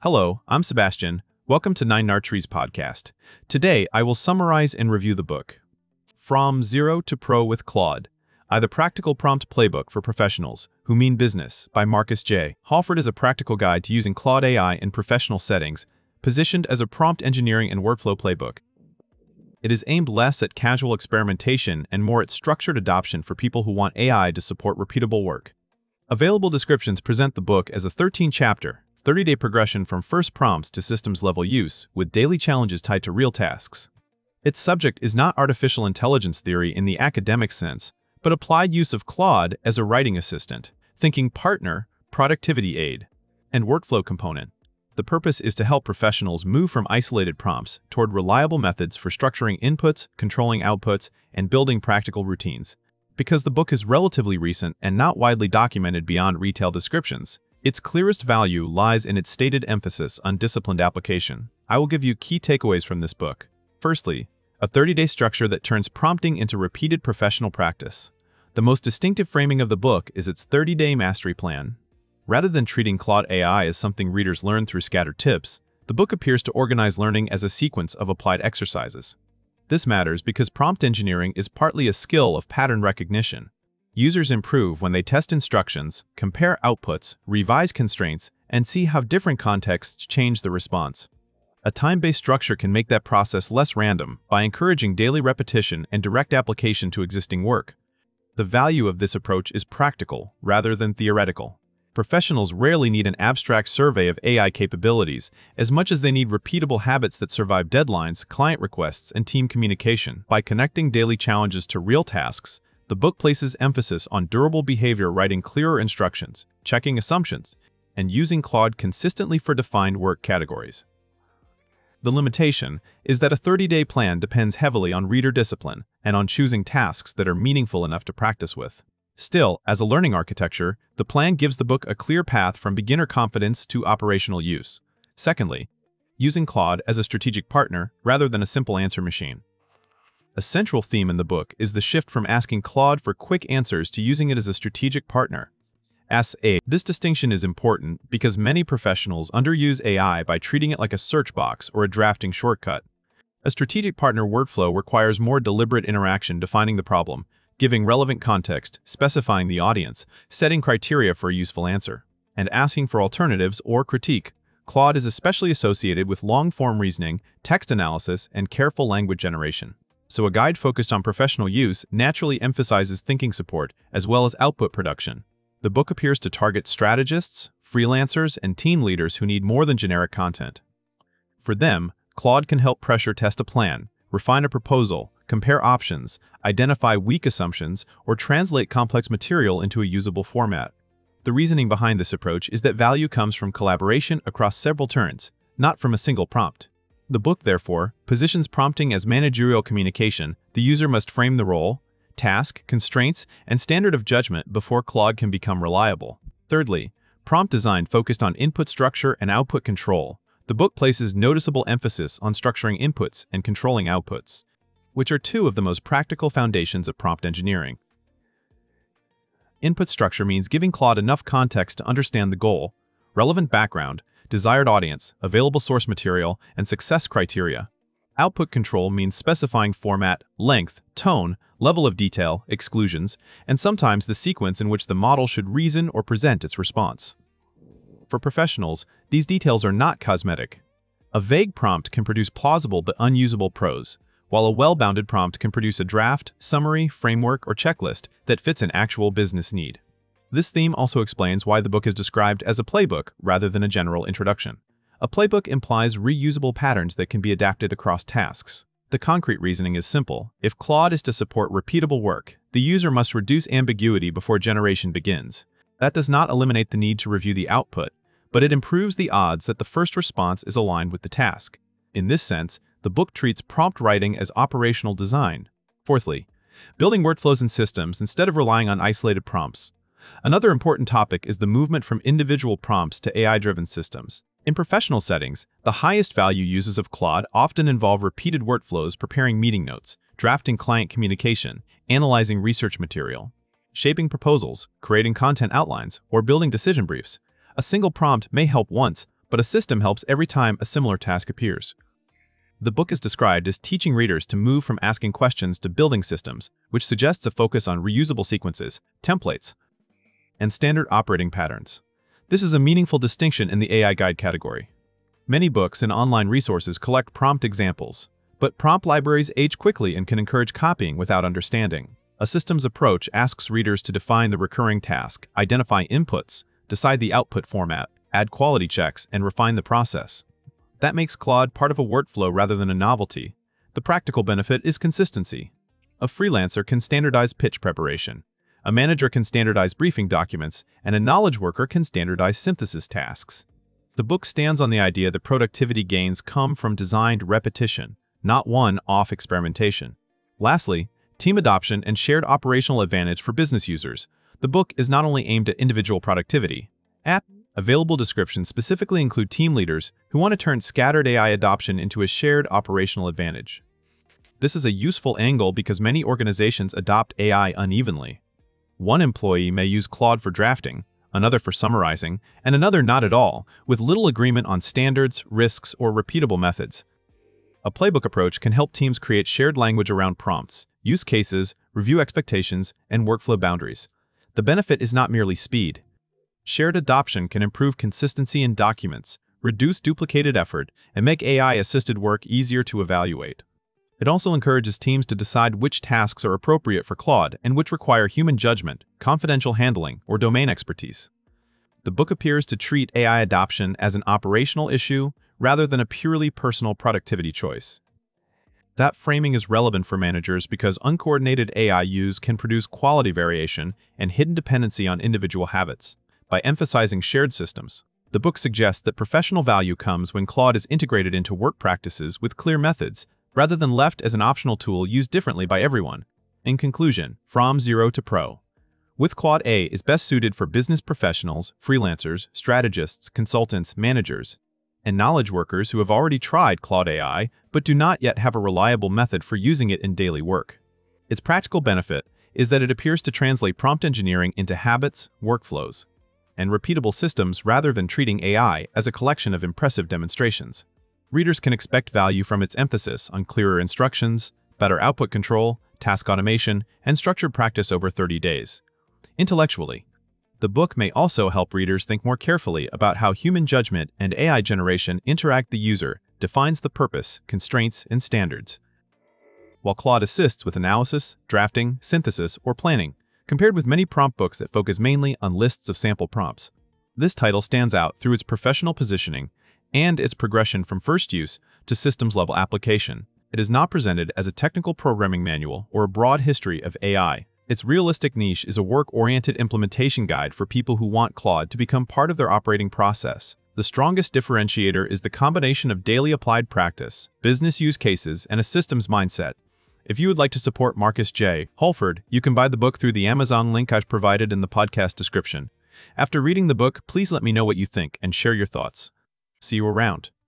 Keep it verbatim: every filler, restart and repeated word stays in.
Hello, I'm Sebastian. Welcome to Nine Nartrees podcast. Today, I will summarize and review the book, From Zero to Pro with Claude, I, the Practical Prompt Playbook for Professionals Who Mean Business by Marcus J. Halford is a practical guide to using Claude A I in professional settings, positioned as a prompt engineering and workflow playbook. It is aimed less at casual experimentation and more at structured adoption for people who want A I to support repeatable work. Available descriptions present the book as a thirteen-chapter, thirty-day progression from first prompts to systems-level use, with daily challenges tied to real tasks. Its subject is not artificial intelligence theory in the academic sense, but applied use of Claude as a writing assistant, thinking partner, productivity aid, and workflow component. The purpose is to help professionals move from isolated prompts toward reliable methods for structuring inputs, controlling outputs, and building practical routines. Because the book is relatively recent and not widely documented beyond retail descriptions, its clearest value lies in its stated emphasis on disciplined application. I will give you key takeaways from this book. Firstly, a thirty-day structure that turns prompting into repeated professional practice. The most distinctive framing of the book is its thirty-day mastery plan. Rather than treating Claude A I as something readers learn through scattered tips, the book appears to organize learning as a sequence of applied exercises. This matters because prompt engineering is partly a skill of pattern recognition. Users improve when they test instructions, compare outputs, revise constraints, and see how different contexts change the response. A time-based structure can make that process less random by encouraging daily repetition and direct application to existing work. The value of this approach is practical rather than theoretical. Professionals rarely need an abstract survey of A I capabilities as much as they need repeatable habits that survive deadlines, client requests, and team communication. By connecting daily challenges to real tasks, the book places emphasis on durable behavior, writing clearer instructions, checking assumptions, and using Claude consistently for defined work categories. The limitation is that a thirty-day plan depends heavily on reader discipline and on choosing tasks that are meaningful enough to practice with. Still, as a learning architecture, the plan gives the book a clear path from beginner confidence to operational use. Secondly, using Claude as a strategic partner rather than a simple answer machine. A central theme in the book is the shift from asking Claude for quick answers to using it as a strategic partner. S A This distinction is important because many professionals underuse A I by treating it like a search box or a drafting shortcut. A strategic partner workflow requires more deliberate interaction, defining the problem, giving relevant context, specifying the audience, setting criteria for a useful answer, and asking for alternatives or critique. Claude is especially associated with long-form reasoning, text analysis, and careful language generation. So a guide focused on professional use naturally emphasizes thinking support as well as output production. The book appears to target strategists, freelancers, and team leaders who need more than generic content. For them, Claude can help pressure test a plan, refine a proposal, compare options, identify weak assumptions, or translate complex material into a usable format. The reasoning behind this approach is that value comes from collaboration across several turns, not from a single prompt. The book, therefore, positions prompting as managerial communication. The user must frame the role, task, constraints, and standard of judgment before Claude can become reliable. Thirdly, prompt design focused on input structure and output control. The book places noticeable emphasis on structuring inputs and controlling outputs, which are two of the most practical foundations of prompt engineering. Input structure means giving Claude enough context to understand the goal, relevant background, desired audience, available source material, and success criteria. Output control means specifying format, length, tone, level of detail, exclusions, and sometimes the sequence in which the model should reason or present its response. For professionals, these details are not cosmetic. A vague prompt can produce plausible but unusable prose, while a well-bounded prompt can produce a draft, summary, framework, or checklist that fits an actual business need. This theme also explains why the book is described as a playbook rather than a general introduction. A playbook implies reusable patterns that can be adapted across tasks. The concrete reasoning is simple. If Claude is to support repeatable work, the user must reduce ambiguity before generation begins. That does not eliminate the need to review the output, but it improves the odds that the first response is aligned with the task. In this sense, the book treats prompt writing as operational design. Fourthly, building workflows and systems instead of relying on isolated prompts. Another important topic is the movement from individual prompts to A I-driven systems. In professional settings, the highest value uses of Claude often involve repeated workflows, preparing meeting notes, drafting client communication, analyzing research material, shaping proposals, creating content outlines, or building decision briefs. A single prompt may help once, but a system helps every time a similar task appears. The book is described as teaching readers to move from asking questions to building systems, which suggests a focus on reusable sequences, templates, and standard operating patterns. This is a meaningful distinction in the A I guide category. Many books and online resources collect prompt examples, but prompt libraries age quickly and can encourage copying without understanding. A systems approach asks readers to define the recurring task, identify inputs, decide the output format, add quality checks, and refine the process. That makes Claude part of a workflow rather than a novelty. The practical benefit is consistency. A freelancer can standardize pitch preparation. A manager can standardize briefing documents, and a knowledge worker can standardize synthesis tasks. The book stands on the idea that productivity gains come from designed repetition, not one-off experimentation. Lastly, team adoption and shared operational advantage for business users. The book is not only aimed at individual productivity. At available descriptions specifically include team leaders who want to turn scattered A I adoption into a shared operational advantage. This is a useful angle because many organizations adopt A I unevenly. One employee may use Claude for drafting, another for summarizing, and another not at all, with little agreement on standards, risks, or repeatable methods. A playbook approach can help teams create shared language around prompts, use cases, review expectations, and workflow boundaries. The benefit is not merely speed. Shared adoption can improve consistency in documents, reduce duplicated effort, and make A I-assisted work easier to evaluate. It also encourages teams to decide which tasks are appropriate for Claude and which require human judgment, confidential handling, or domain expertise. The book appears to treat A I adoption as an operational issue rather than a purely personal productivity choice. That framing is relevant for managers because uncoordinated A I use can produce quality variation and hidden dependency on individual habits. By emphasizing shared systems, the book suggests that professional value comes when Claude is integrated into work practices with clear methods, rather than left as an optional tool used differently by everyone. In conclusion, from zero to pro. With Claude A is best suited for business professionals, freelancers, strategists, consultants, managers, and knowledge workers who have already tried Claude A I but do not yet have a reliable method for using it in daily work. Its practical benefit is that it appears to translate prompt engineering into habits, workflows, and repeatable systems rather than treating A I as a collection of impressive demonstrations. Readers can expect value from its emphasis on clearer instructions, better output control, task automation, and structured practice over thirty days. Intellectually, the book may also help readers think more carefully about how human judgment and A I generation interact. The user defines the purpose, constraints, and standards, while Claude assists with analysis, drafting, synthesis, or planning, compared with many prompt books that focus mainly on lists of sample prompts. This title stands out through its professional positioning and its progression from first use to systems-level application. It is not presented as a technical programming manual or a broad history of A I. Its realistic niche is a work-oriented implementation guide for people who want Claude to become part of their operating process. The strongest differentiator is the combination of daily applied practice, business use cases, and a systems mindset. If you would like to support Marcus J. Holford, you can buy the book through the Amazon link I've provided in the podcast description. After reading the book, please let me know what you think and share your thoughts. See you around.